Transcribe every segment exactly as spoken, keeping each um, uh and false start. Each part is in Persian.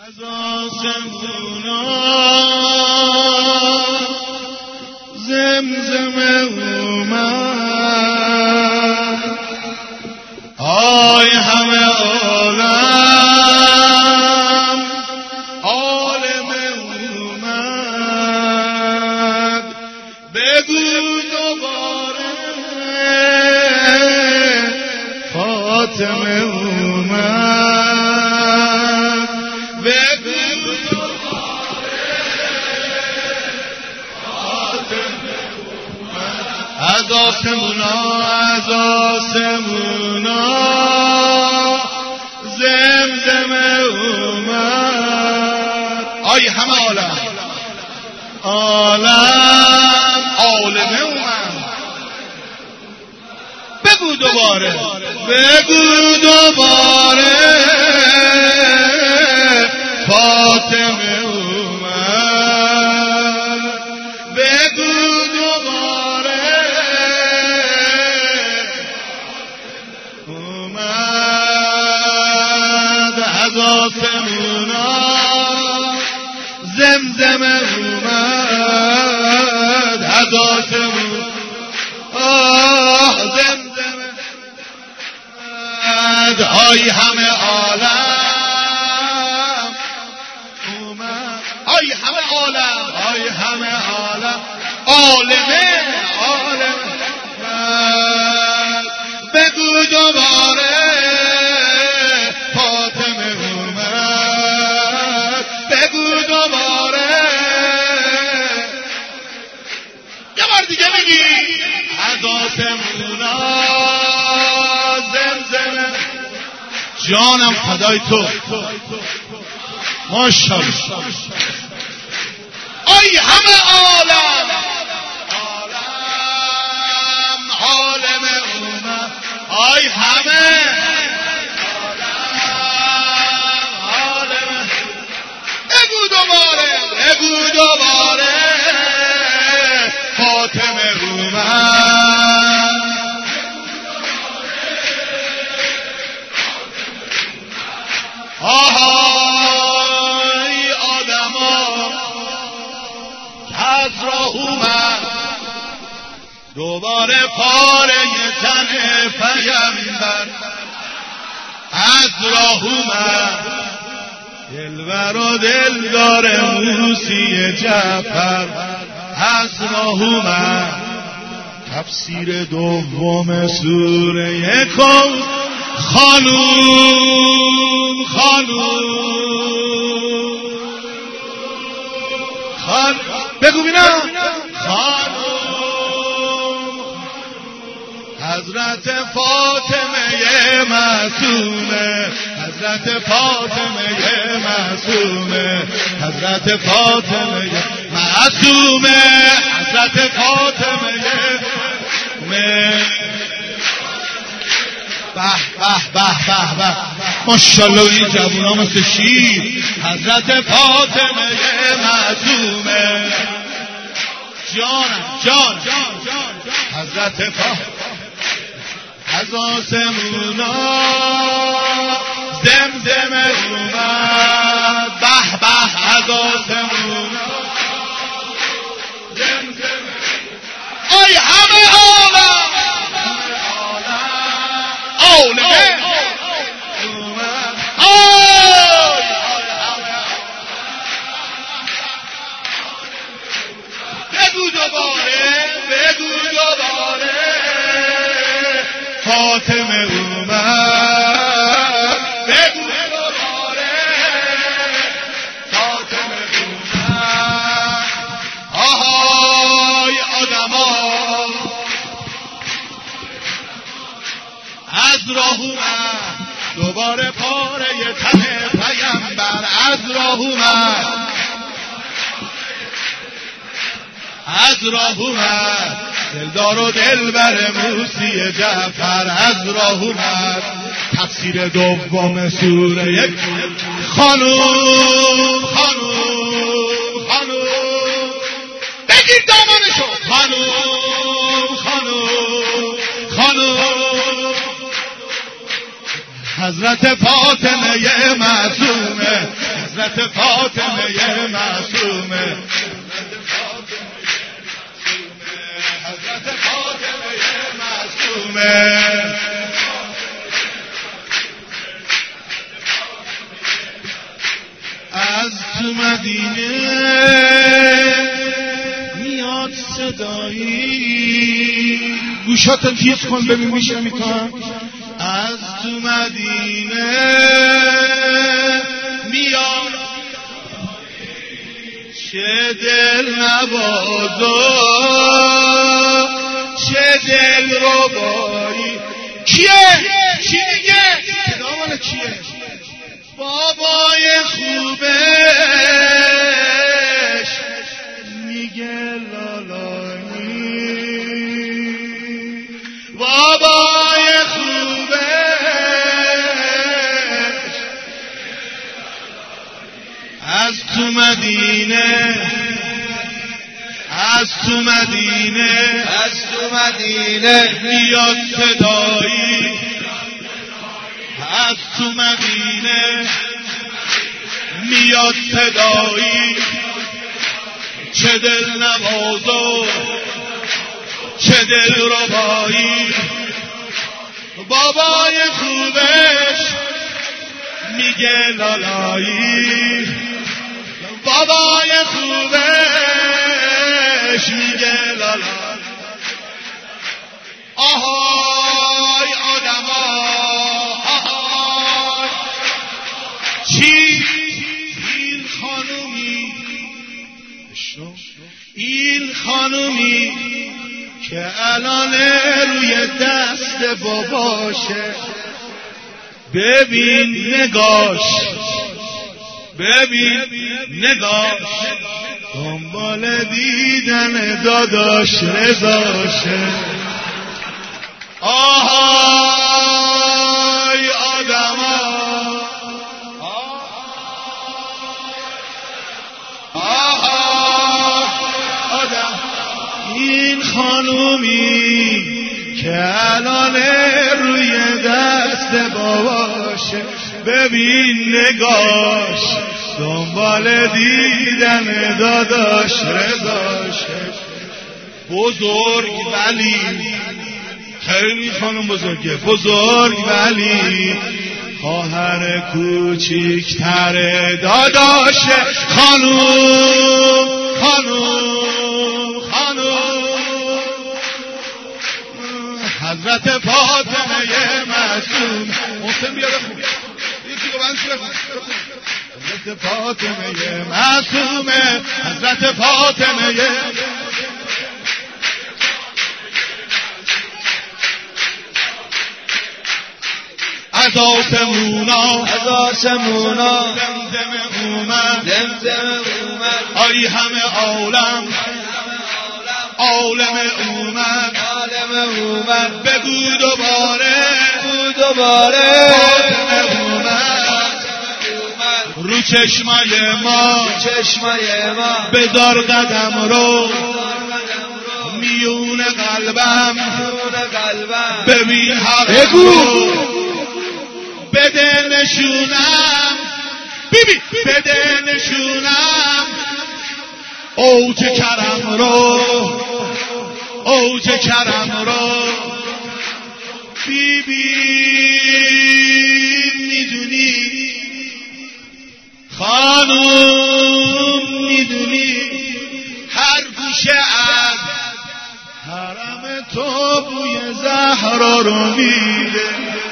از آسمونا زمزمه اومد، آی همه عالم عالم اومد، بگو دوباره فاطمه اومد، بگو دوباره فاطمه اومد. از آسمونا از آسمونا زمزمه اومد، آی همه عالم عالم عالمه اومد، بگو دوباره بگو دوباره فاطمه اومد، بگو دوباره اومد. از آسمونا زمزمه اومد، از آسمون آه زمزمه اومد، آی همه عالم اومد، آی همه عالم آی همه عالم عالمه عالمه اومد، بگو دوباره فاطمه اومد، بگو دوباره یه بار دیگه بگی. از آسمونا زمزمه جانم فدای تو ماشاءالله، آی همه عالم عالم عالم اومد، آی همه عالم عالم، بگو دوباره بگو دوباره فاطمه اومد، آهای آدما از راه اومد، دوباره پاره تن پیامبر از راه اومد، دلبر و دلدار موسی جعفر از راه اومد، تفسیر دوم سوره کون خانوم خانوم خان بگو بینا خانوم حضرت فاطمه معصومه، حضرت فاطمه معصومه، حضرت فاطمه معصومه، حضرت فاطمه به به به به به ماشاءالله این جوونا مثل شیر، حضرت فاطمه معصومه جانم جان حضرت فاطمه. از آسمونا زمزمه اومد، به به از آسمونا زمزمه، آی همه عالم عالمه اومد، آی بگو دوباره بگو دوباره فاطمه اومد، بگو دوباره فاطمه اومد، آهای آدما از راه اومد، دوباره پاره تن پیامبر از راه اومد، از راه اومد، دلدار و دلبر موسی جعفر از راه اومد، تفسیر دوم سوره خانوم خانوم خانوم، بگیر دامنشو خانوم خانوم خانوم، حضرت فاطمه معصومه، حضرت فاطمه معصومه حضرت فاطمه معصومه از تو مدینه میاد صدایی گوشاتو تیز کن ببین میشه میکنم از تو مدینه میاد چه دل نوازا چه دل ربایی کیه؟ چی میگه؟ صدا مال کیه؟ بابای خوبش میگه لالایی بابای خوبش از تو مدینه از تو مدینه از تو مدینه میاد صدایی از تو مدینه میاد صدایی چه دل نوازا چه دل ربایی بابای خوبش میگه لالایی بابای خوبش میگه لالایی آهای آدما آهای چی این خانومی این خانومی که الان روی دست باباشه ببین نگاش ببین نگاش دنبال دیدن داداش رضاشه آهای آدما آهای آدم این خانومی که الان روی دست باباشه ببین نگاش دنبال دیدن داداش رضاشه بزرگ ولی خیلی خانم بزرگه بزرگ ولی خواهر کوچیک‌تر داداشه خانوم خانوم خانوم حضرت فاطمه معصوم محسن بیاد خوب یکی رو بند شده حضرت فاطمه معصومه حضرت فاطمه از آسمونا از آسمونا زمزم اومد زمزم اومد آی همه عالم عالم اومد عالم اومد بگو دوباره بگو دوباره فاطمه اومد رو چشمای ما چشمای ما بذار قدم رو میون قلبم قلبم ببین حرم بگو بده نشونم بیبی بده نشونم اوج کرم رو اوج کرم رو بیبی میدونی خانوم میدونی هر گوشه از حرم تو بوی زهرا رو میده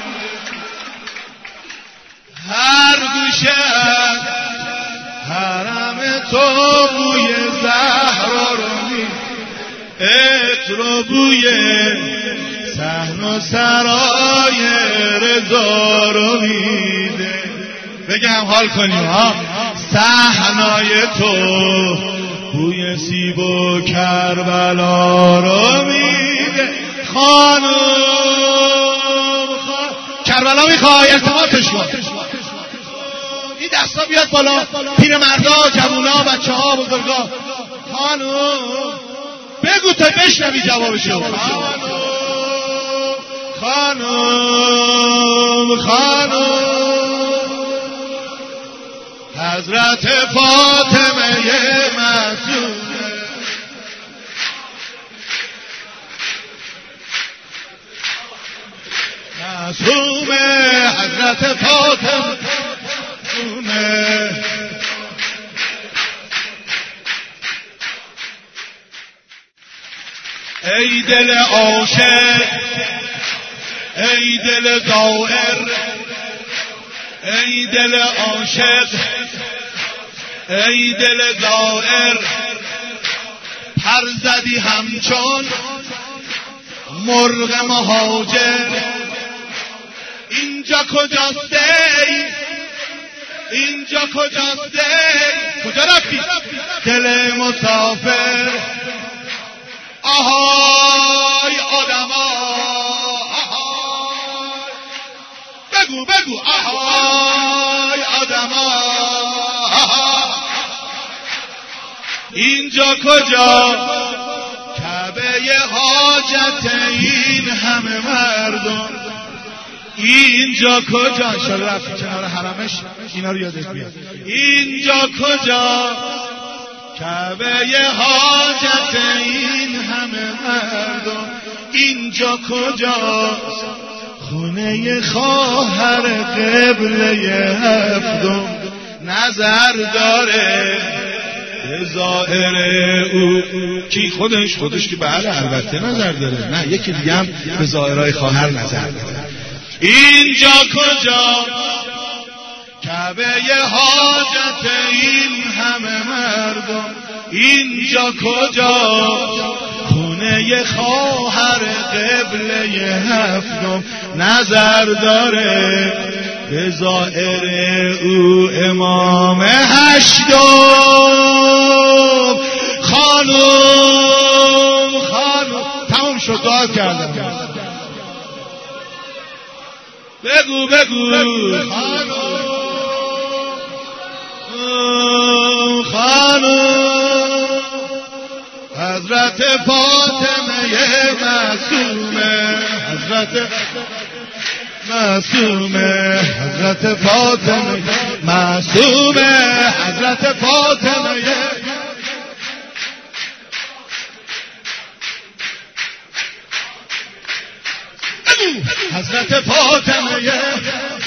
هر گوشه از حرم تو بوی زهرا رو میده عطر و بوی صحن و سرای رضا رو میده بگم حال کنیم ها صحنای تو بوی سیب و کربلا رو میده خانم خان... کربلا میخوای ارتباطش کن این دستا بیاد بالا پیر مردا جوونا بچه ها بزرگا خانم بگو تا بشنوی جوابشو خانم خانم خانم حضرت فاطمه معصومه معصومه حضرت فاطمه معصومه. ای دل عاشق ای دل زائر ای دل عاشق ای دل زائر پر زدی همچون مرغ مهاجر اینجا کجاست ای اینجا کجاست ای کجا رفتی دل مسافر آهای آدما آهای بگو بگو آهای آدما اینجا کجا کعبه حاجت این همه مردم اینجا کجا انشالله رفتی کنار حرمش اینا رو یادت بیاد اینجا کجا کعبه حاجت این همه مردم اینجا کجا خونه خواهر قبله هفتم نظر داره به ظاهر او کی خودش خودش که بله البته نظر داره نه یکی دیگه هم به ظاهرهای خواهر نظر داره اینجا کجا کعبه حاجت این همه مردم اینجا کجا خونه خواهر قبله هفتم نظر داره به ظاهر او امام هشتم خانم خانم تمام شد دعا کردم بگو بگو خانم خانم حضرت فاطمه معصومه حضرت معصومه حضرت فاطمه معصومه حضرت فاطمه حضرت فاطمه